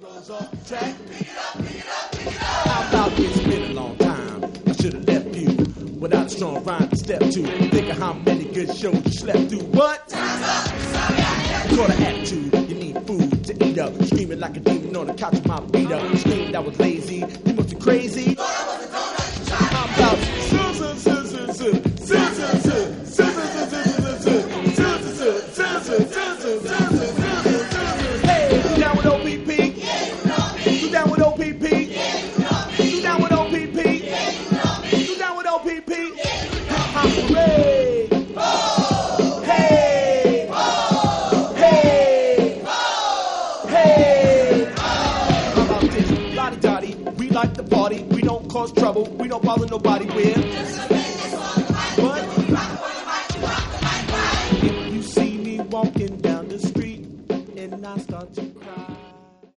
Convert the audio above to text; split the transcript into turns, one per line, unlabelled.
goes off the track. How about it's been a long time? I should have left you without a strong rhyme to step to. Think of how many good shows you slept through. What? Sort of attitude. You need food to eat up. Screaming like a demon on the couch with my beat up. Screamed I was lazy. You must be crazy. How about hey, you down with OPP? You down with OPP? You down with OPP? You down with OPP? Hooray! Hey! Hey! Hey! How about this? Lottie Dottie, we like the party. We don't cause trouble. We don't bother nobody. We're